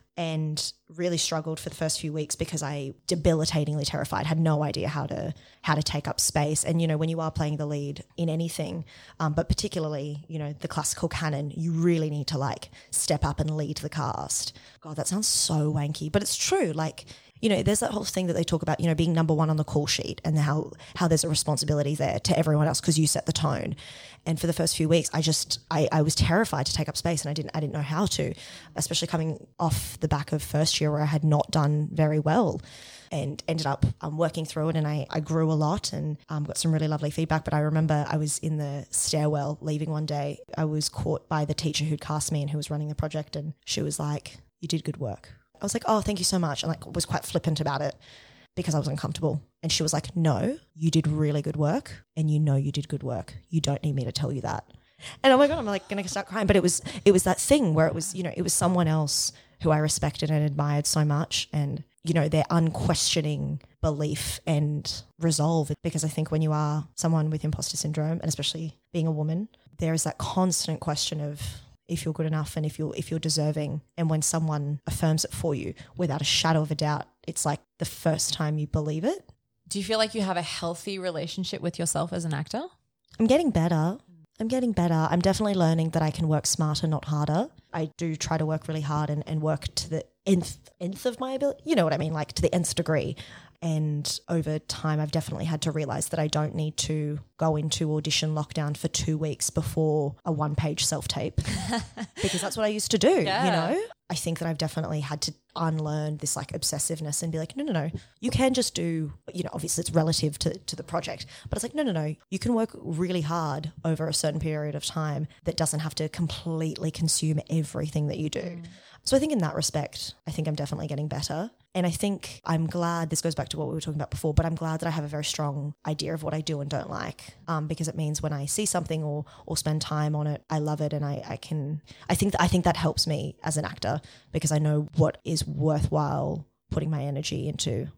and really struggled for the first few weeks because I debilitatingly terrified, had no idea how to how to take up space. And, you know, when you are playing the lead in anything, um, but particularly, you know, the classical canon, you really need to like step up and lead the cast. God, that sounds so wanky, but it's true. Like, you know, there's that whole thing that they talk about, you know, being number one on the call sheet and how how there's a responsibility there to everyone else because you set the tone. And for the first few weeks, I just I, I was terrified to take up space, and I didn't I didn't know how to, especially coming off the back of first year where I had not done very well, and ended up um, working through it. And I, I grew a lot and um, got some really lovely feedback. But I remember I was in the stairwell leaving one day. I was caught by the teacher who'd cast me and who was running the project, and she was like, "You did good work." I was like, "Oh, thank you so much." And like was quite flippant about it because I was uncomfortable. And she was like, "No, you did really good work, and you know you did good work. You don't need me to tell you that." And oh my God, I'm like going to start crying. But it was it was that thing where it was, you know, it was someone else who I respected and admired so much, and, you know, their unquestioning belief and resolve. Because I think when you are someone with imposter syndrome, and especially being a woman, there is that constant question of if you're good enough and if you're if you're deserving. And when someone affirms it for you without a shadow of a doubt, it's like the first time you believe it. Do you feel like you have a healthy relationship with yourself as an actor? I'm getting better. I'm getting better. I'm definitely learning that I can work smarter, not harder. I do try to work really hard and, and work to the nth, nth of my ability. You know what I mean? Like to the nth degree. And over time, I've definitely had to realize that I don't need to go into audition lockdown for two weeks before a one-page self-tape because that's what I used to do, yeah. You know? I think that I've definitely had to unlearn this like obsessiveness and be like, no, no, no, you can just do, you know, obviously it's relative to, to the project, but it's like, no, no, no, you can work really hard over a certain period of time that doesn't have to completely consume everything that you do. Mm. So I think in that respect, I think I'm definitely getting better. And I think I'm glad, this goes back to what we were talking about before, but I'm glad that I have a very strong idea of what I do and don't like, um, because it means when I see something or or spend time on it, I love it, and I, I can, I think that I think that helps me as an actor because I know what is worthwhile putting my energy into.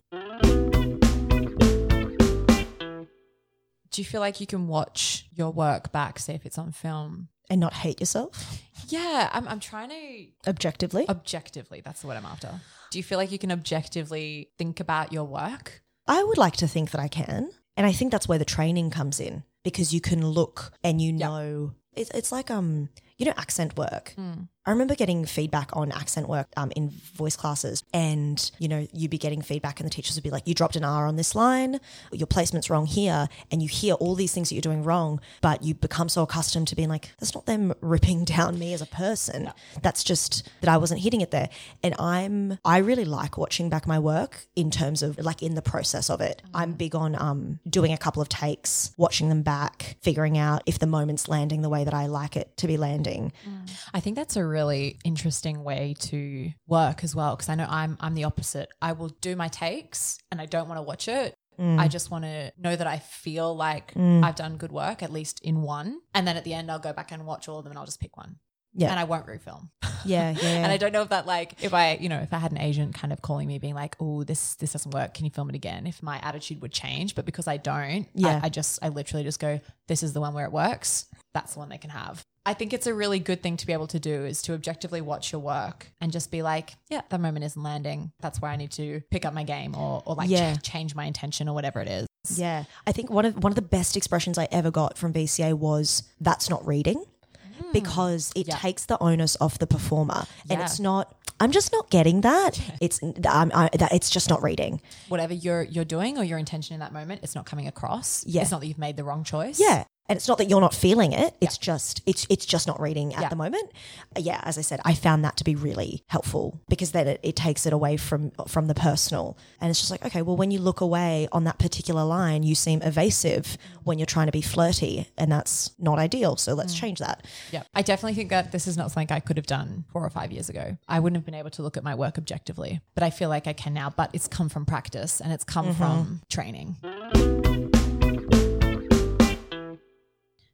Do you feel like you can watch your work back, say if it's on film, and not hate yourself? Yeah, I'm I'm trying to... Objectively? Objectively, that's the word I'm after. Do you feel like you can objectively think about your work? I would like to think that I can. And I think that's where the training comes in, because you can look and you know... Yep. It's, it's like, um, you know, accent work. Mm. I remember getting feedback on accent work um, in voice classes, and, you know, you'd be getting feedback and the teachers would be like, you dropped an R on this line, your placement's wrong here, and you hear all these things that you're doing wrong, but you become so accustomed to being like, that's not them ripping down me as a person. No. That's just that I wasn't hitting it there. And I'm, I really like watching back my work in terms of like in the process of it. Mm. I'm big on um, doing a couple of takes, watching them back, figuring out if the moment's landing the way that I like it to be landing. Mm. I think that's a really really interesting way to work as well, because I know I'm I'm the opposite. I will do my takes and I don't want to watch it. Mm. I just want to know that I feel like mm. I've done good work, at least in one. And then at the end, I'll go back and watch all of them and I'll just pick one. Yeah. And I won't refilm. Yeah, yeah. And I don't know if that, like, if I, you know, if I had an agent kind of calling me being like, oh, this this doesn't work, can you film it again? If my attitude would change. But because I don't, yeah. I, I just, I literally just go, this is the one where it works. That's the one they can have. I think it's a really good thing to be able to do, is to objectively watch your work and just be like, yeah, that moment isn't landing. That's where I need to pick up my game or, or like yeah. ch- change my intention or whatever it is. Yeah. I think one of one of the best expressions I ever got from V C A was, that's not reading. Because it yeah. takes the onus off the performer, and yeah. it's not. I'm just not getting that. It's um, I, that it's just not reading. Whatever you're you're doing or your intention in that moment, it's not coming across. Yeah. It's not that you've made the wrong choice. Yeah. And it's not that you're not feeling it. It's yeah. just it's it's just not reading at yeah. the moment. Yeah, as I said, I found that to be really helpful, because then it, it takes it away from from the personal. And it's just like, okay, well, when you look away on that particular line, you seem evasive when you're trying to be flirty, and that's not ideal. So let's mm. change that. Yeah, I definitely think that this is not something I could have done four or five years ago. I wouldn't have been able to look at my work objectively, but I feel like I can now. But it's come from practice and it's come mm-hmm. from training.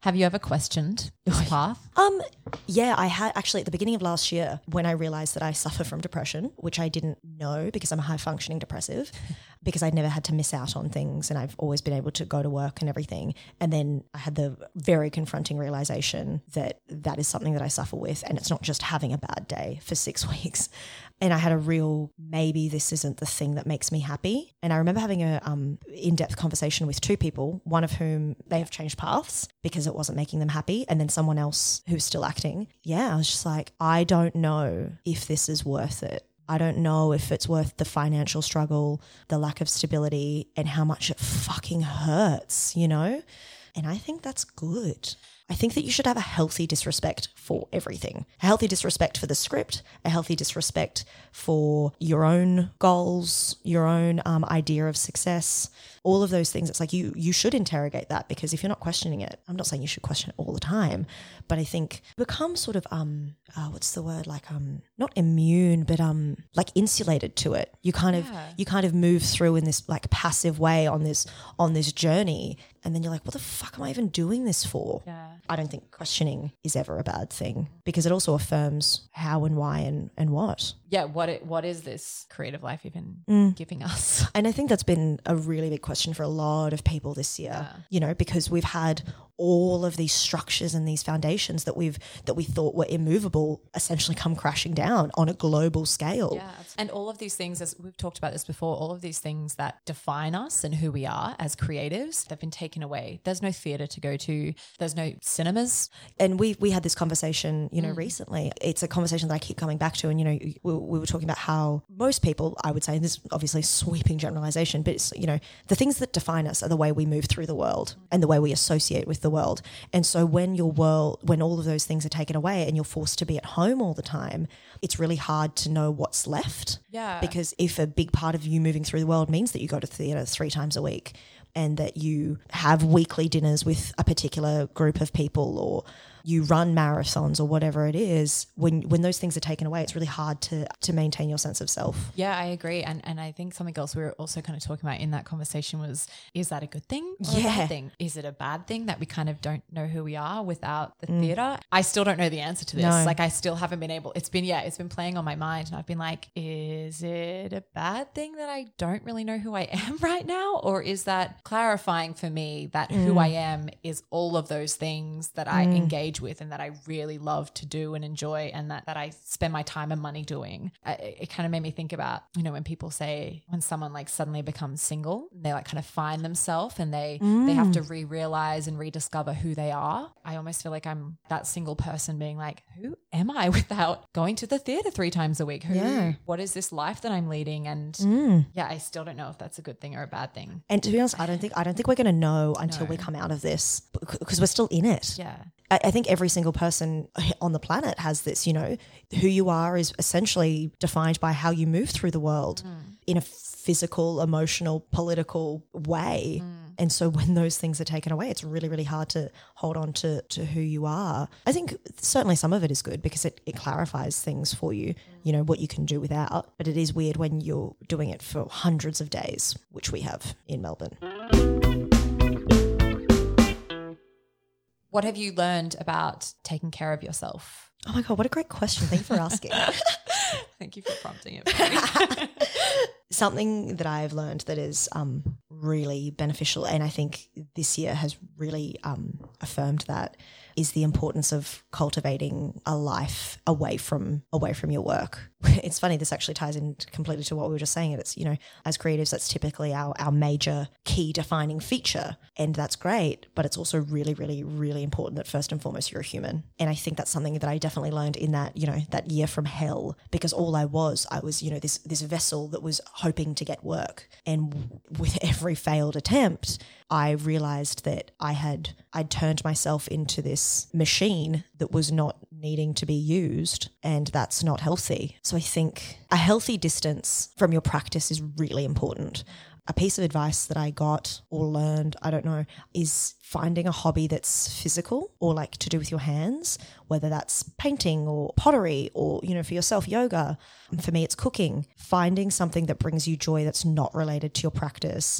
Have you ever questioned this path? Um, yeah, I had actually at the beginning of last year when I realized that I suffer from depression, which I didn't know because I'm a high functioning depressive, because I'd never had to miss out on things and I've always been able to go to work and everything. And then I had the very confronting realization that that is something that I suffer with, and it's not just having a bad day for six weeks. And I had a real, maybe this isn't the thing that makes me happy. And I remember having a um, in-depth conversation with two people, one of whom they have changed paths because it wasn't making them happy. And then someone else who's still acting. Yeah, I was just like, I don't know if this is worth it. I don't know if it's worth the financial struggle, the lack of stability, and how much it fucking hurts, you know? And I think that's good. I think that you should have a healthy disrespect for everything. A healthy disrespect for the script, a healthy disrespect for your own goals, your own um, idea of success, all of those things. It's like you you should interrogate that, because if you're not questioning it, I'm not saying you should question it all the time, but I think become sort of, um, uh, what's the word, like um, not immune, but um, like insulated to it. You kind of Yeah. you kind of move through in this like passive way on this on this journey. And then you're like, what the fuck am I even doing this for? Yeah. I don't think questioning is ever a bad thing, because it also affirms how and why and, and what. Yeah, what it, what is this creative life even giving us? And I think that's been a really big question for a lot of people this year, Yeah. you know, because we've had all of these structures and these foundations that we've that we thought were immovable essentially come crashing down on a global scale. Yeah. And all of these things, as we've talked about this before, all of these things that define us and who we are as creatives, they've been taken away. There's no theatre to go to. There's no cinemas. And we we had this conversation, you know, recently. It's a conversation that I keep coming back to. And, you know, we, we were talking about how most people, I would say, and this is obviously sweeping generalization, but it's, you know, the things that define us are the way we move through the world and the way we associate with the world. And so when your world, when all of those things are taken away and you're forced to be at home all the time, it's really hard to know what's left. Yeah. Because if a big part of you moving through the world means that you go to theatre three times a week, and that you have weekly dinners with a particular group of people, or you run marathons or whatever it is, when when those things are taken away, it's really hard to to maintain your sense of self. Yeah, I agree. And and I think something else we were also kind of talking about in that conversation was, is that a good thing or Yeah. a bad thing? Is it a bad thing that we kind of don't know who we are without the theatre? I still don't know the answer to this. No. Like I still haven't been able, it's been, yeah, it's been playing on my mind, and I've been like, is it a bad thing that I don't really know who I am right now? Or is that clarifying for me that who I am is all of those things that I engage with and that I really love to do and enjoy, and that, that I spend my time and money doing? I, it kind of made me think about, you know, when people say, when someone like suddenly becomes single, they like kind of find themselves and they, they have to re-realize and rediscover who they are. I almost feel like I'm that single person being like, who am I without going to the theatre three times a week? Who, Yeah. what is this life that I'm leading? And yeah, I still don't know if that's a good thing or a bad thing. And to be honest, I don't think I don't think we're going to know until No. we come out of this, because we're still in it. Yeah. I I think every single person on the planet has this, you know, who you are is essentially defined by how you move through the world in a physical, emotional, political way. And so when those things are taken away, it's really, really hard to hold on to, to who you are. I think certainly some of it is good because it, it clarifies things for you, you know, what you can do without. But it is weird when you're doing it for hundreds of days, which we have in Melbourne. What have you learned about taking care of yourself? Oh my God, what a great question. Thank you for asking. Thank you for prompting it for me. Something that I've learned that is um, really beneficial, and I think this year has really um, affirmed that, is the importance of cultivating a life away from away from your work. It's funny, this actually ties in completely to what we were just saying. It's, you know, as creatives, that's typically our, our major key defining feature, and that's great, but it's also really, really, really important that first and foremost you're a human. And I think that's something that I definitely learned in that, you know, that year from hell, because all I was, I was, you know, this this vessel that was hoping to get work. And with every failed attempt, I realized that I had I'd turned myself into this machine that was not needing to be used, and that's not healthy. So I think a healthy distance from your practice is really important. A piece of advice that I got or learned, I don't know, is finding a hobby that's physical or like to do with your hands, whether that's painting or pottery or, you know, for yourself, yoga. And for me, it's cooking. Finding something that brings you joy that's not related to your practice,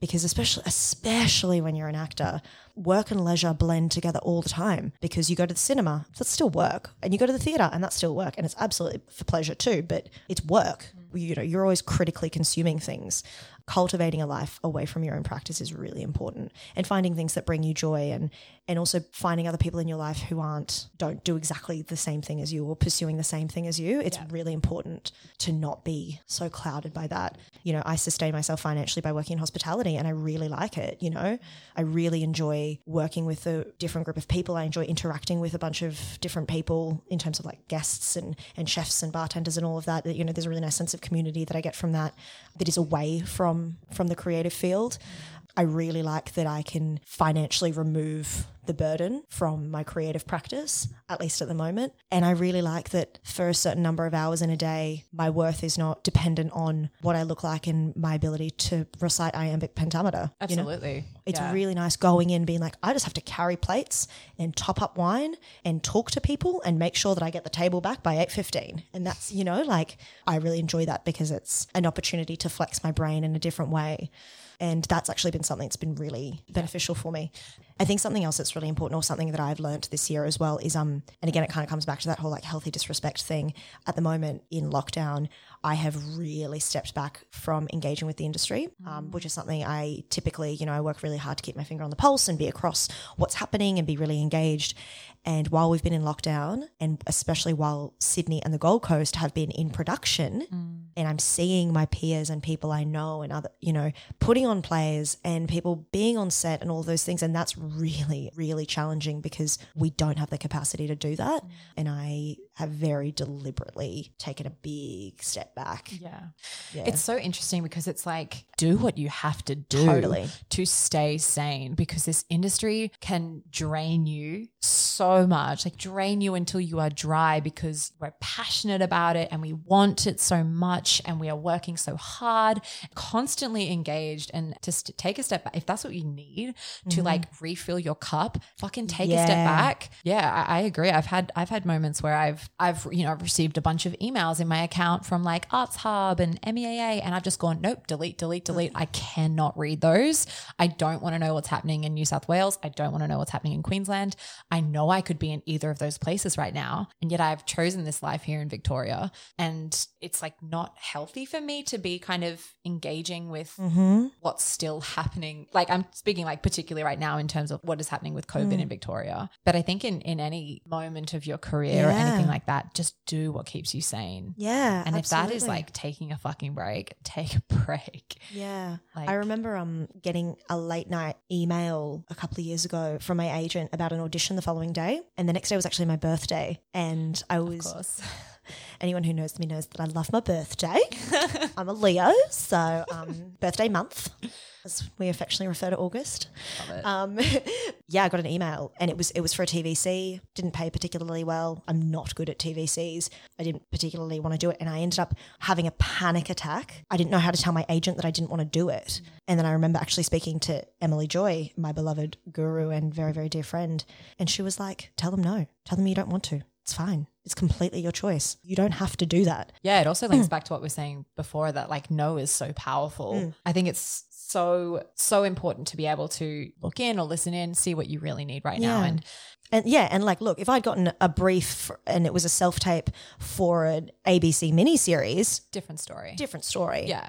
because especially especially when you're an actor, work and leisure blend together all the time, because you go to the cinema, that's still work, and you go to the theatre, and that's still work, and it's absolutely for pleasure too, but it's work. You know, you're always critically consuming things. Cultivating a life away from your own practice is really important, and finding things that bring you joy, and and also finding other people in your life who aren't don't do exactly the same thing as you or pursuing the same thing as you. It's yeah. really important to not be so clouded by that. You know, I sustain myself financially by working in hospitality, and I really like it. You know, I really enjoy working with a different group of people. I enjoy interacting with a bunch of different people in terms of like guests and and chefs and bartenders and all of that. You know, there's a really nice sense of community that I get from that that is away from from the creative field. I really like that I can financially remove the burden from my creative practice, at least at the moment. And I really like that for a certain number of hours in a day, my worth is not dependent on what I look like and my ability to recite iambic pentameter. Absolutely. You know? It's yeah. really nice going in being like, I just have to carry plates and top up wine and talk to people and make sure that I get the table back by eight fifteen. And that's, you know, like I really enjoy that because it's an opportunity to flex my brain in a different way. And that's actually been something that's been really beneficial for me. I think something else that's really important, or something that I've learned this year as well, is, um, and again, it kind of comes back to that whole like healthy disrespect thing. At the moment in lockdown, I have really stepped back from engaging with the industry, um, which is something I typically, you know, I work really hard to keep my finger on the pulse and be across what's happening and be really engaged. And while we've been in lockdown, and especially while Sydney and the Gold Coast have been in production, mm. and I'm seeing my peers and people I know and other, you know, putting on plays and people being on set and all those things. And that's really, really challenging because we don't have the capacity to do that. Mm. And I have very deliberately taken a big step back. Yeah. yeah. It's so interesting because it's like, do what you have to do totally. to stay sane, because this industry can drain you so much, like drain you until you are dry, because we're passionate about it and we want it so much and we are working so hard, constantly engaged. And just take a step back, if that's what you need to mm-hmm. like refill your cup, fucking take yeah. a step back. Yeah, I, I agree. I've had I've had moments where I've I've you know I've received a bunch of emails in my account from like Arts Hub and M E A A, and I've just gone, nope, delete, delete, delete. I cannot read those. I don't want to know what's happening in New South Wales. I don't want to know what's happening in Queensland. I know I could be in either of those places right now, and yet I've chosen this life here in Victoria, and it's like not healthy for me to be kind of engaging with mm-hmm. what's still happening. Like I'm speaking like particularly right now in terms of what is happening with COVID mm. in Victoria. But I think in, in any moment of your career yeah. or anything like that, just do what keeps you sane. Yeah. And absolutely. if that is like taking a fucking break, take a break. Yeah. Like, I remember um getting a late night email a couple of years ago from my agent about an audition the following day. And the next day was actually my birthday. And I was... Of course. Anyone who knows me knows that I love my birthday. I'm a Leo, so um, birthday month, as we affectionately refer to August. Love it. Um, yeah, I got an email, and it was it was for a T V C. Didn't pay particularly well. I'm not good at T V Cs. I didn't particularly want to do it, and I ended up having a panic attack. I didn't know how to tell my agent that I didn't want to do it. Mm. And then I remember actually speaking to Emily Joy, my beloved guru and very, very dear friend, and she was like, tell them no. Tell them you don't want to. It's fine. It's completely your choice. You don't have to do that. Yeah, it also links mm. back to what we were saying before, that like no is so powerful. Mm. I think it's so, so important to be able to look in or listen in, see what you really need right yeah. now. And And yeah, and like, look, if I'd gotten a brief and it was a self-tape for an A B C miniseries. Different story. Different story. Yeah.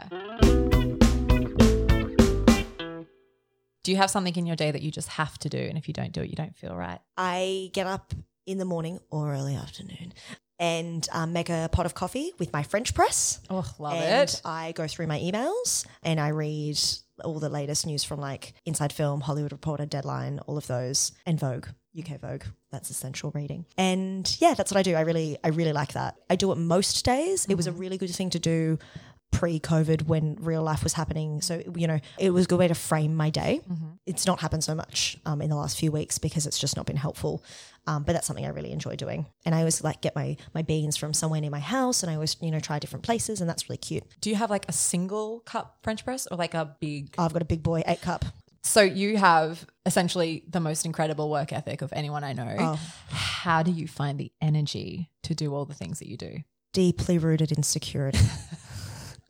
Do you have something in your day that you just have to do, and if you don't do it, you don't feel right? I get up in the morning or early afternoon and um, make a pot of coffee with my French press. Oh, love and it. I go through my emails and I read all the latest news from like Inside Film, Hollywood Reporter, Deadline, all of those, and Vogue, U K Vogue. That's essential reading. And yeah, that's what I do. I really, I really like that. I do it most days. Mm-hmm. It was a really good thing to do pre-COVID when real life was happening. So, you know, it was a good way to frame my day. Mm-hmm. It's not happened so much um, in the last few weeks because it's just not been helpful. Um, but that's something I really enjoy doing. And I always like get my my beans from somewhere near my house, and I always, you know, try different places, and that's really cute. Do you have like a single cup French press or like a big? Oh, I've got a big boy, eight cup. So you have essentially the most incredible work ethic of anyone I know. Oh. How do you find the energy to do all the things that you do? Deeply rooted in security.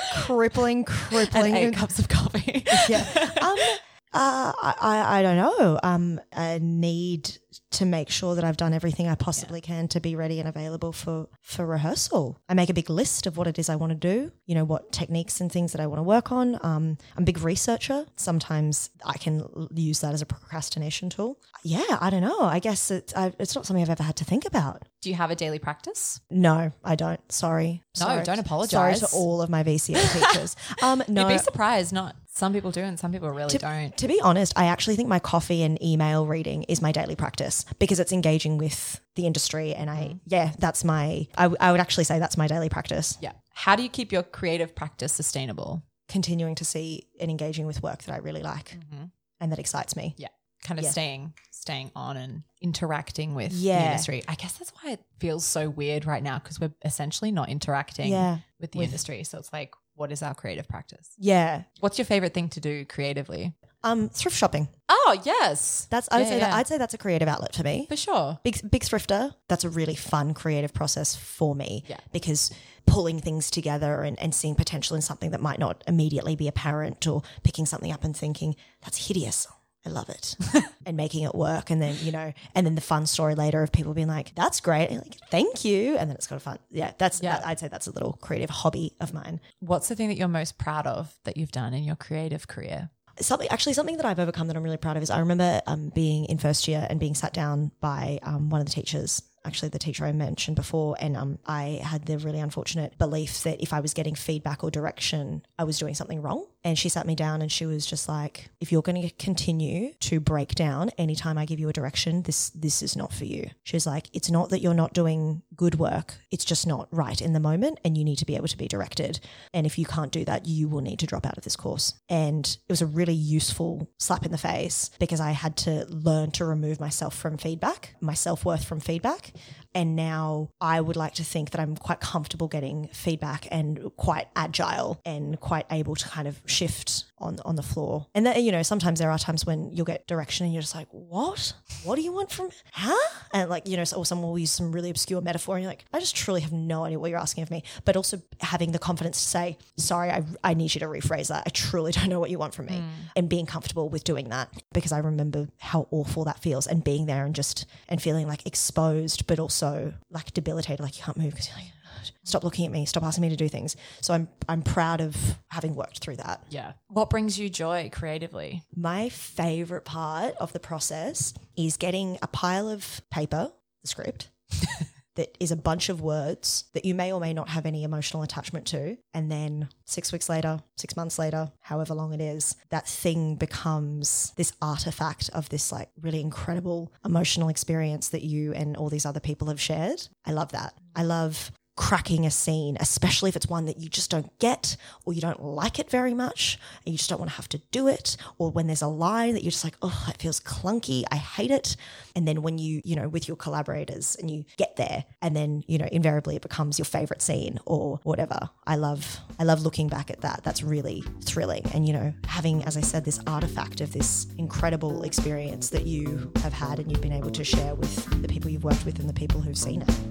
crippling, crippling. And eight cups of coffee. Yeah. Um, uh, I, I I don't know. Um, a need to make sure that I've done everything I possibly yeah. can to be ready and available for, for rehearsal. I make a big list of what it is I want to do, you know, what techniques and things that I want to work on. Um, I'm a big researcher. Sometimes I can use that as a procrastination tool. Yeah, I don't know. I guess it, I, it's not something I've ever had to think about. Do you have a daily practice? No, I don't. Sorry. No, Sorry. don't apologize. Sorry to all of my V C A teachers. Um, no. You'd be surprised. Not some people do and some people really to, don't. To be honest, I actually think my coffee and email reading is my daily practice because it's engaging with the industry and I, mm. yeah, that's my, I, w- I would actually say that's my daily practice. Yeah. How do you keep your creative practice sustainable? Continuing to see and engaging with work that I really like mm-hmm. and that excites me. Yeah. Kind of yeah. staying staying on and interacting with yeah. the industry. I guess that's why it feels so weird right now because we're essentially not interacting yeah. with the with, industry. So it's like, what is our creative practice? Yeah. What's your favorite thing to do creatively? Um, thrift shopping. Oh, yes. That's I would yeah, say yeah. that I'd say that's a creative outlet for me. For sure. Big big thrifter. That's a really fun creative process for me. Yeah. Because pulling things together and, and seeing potential in something that might not immediately be apparent or picking something up and thinking, that's hideous. I love it. And making it work. And then, you know, and then the fun story later of people being like, that's great. And like, thank you. And then it's got a fun. Yeah, that's, yeah. That, I'd say that's a little creative hobby of mine. What's the thing that you're most proud of that you've done in your creative career? Something actually something that I've overcome that I'm really proud of is I remember um, being in first year and being sat down by um, one of the teachers, actually the teacher I mentioned before, and um, I had the really unfortunate belief that if I was getting feedback or direction, I was doing something wrong. And she sat me down and she was just like, if you're going to continue to break down anytime I give you a direction, this this is not for you. She was like, it's not that you're not doing good work. It's just not right in the moment and you need to be able to be directed. And if you can't do that, you will need to drop out of this course. And it was a really useful slap in the face because I had to learn to remove myself from feedback, my self-worth from feedback. And now I would like to think that I'm quite comfortable getting feedback and quite agile and quite able to kind of shift on, on the floor. And that, you know, sometimes there are times when you'll get direction and you're just like, what? What do you want from me? Huh? And like, you know, or someone will use some really obscure metaphor and you're like, I just truly have no idea what you're asking of me. But also having the confidence to say, sorry, I, I need you to rephrase that. I truly don't know what you want from me. Mm. And being comfortable with doing that because I remember how awful that feels and being there and just, and feeling like exposed, but also so like debilitated, like you can't move because you're like, stop looking at me, stop asking me to do things. So I'm I'm proud of having worked through that. Yeah. What brings you joy creatively? My favorite part of the process is getting a pile of paper, the script, that is a bunch of words that you may or may not have any emotional attachment to. And then six weeks later, six months later, however long it is, that thing becomes this artifact of this like really incredible emotional experience that you and all these other people have shared. I love that. I love cracking a scene, especially if it's one that you just don't get or you don't like it very much and you just don't want to have to do it, or when there's a line that you're just like, oh, it feels clunky, I hate it. And then when you, you know, with your collaborators and you get there and then, you know, invariably it becomes your favorite scene or whatever. I love, I love looking back at that. That's really thrilling. And, you know, having, as I said, this artifact of this incredible experience that you have had and you've been able to share with the people you've worked with and the people who've seen it.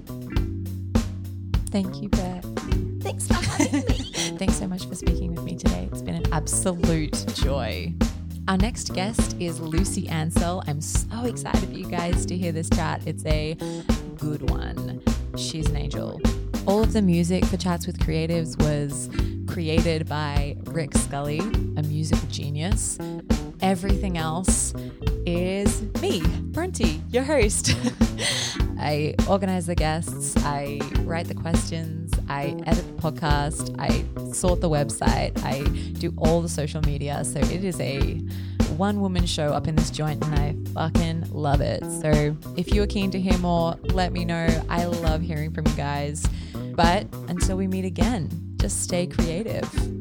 Thank you, Beth. Thanks for having me. Thanks so much for speaking with me today. It's been an absolute joy. Our next guest is Lucy Ansell. I'm so excited for you guys to hear this chat. It's a good one. She's an angel. All of the music for Chats with Creatives was created by Rick Scully, a musical genius. Everything else is me, Bronte, your host. I organize the guests, I write the questions, I edit the podcast, I sort the website, I do all the social media. So it is a one-woman show up in this joint and I fucking love it. So if you are keen to hear more, let me know. I love hearing from you guys. But until we meet again, just stay creative.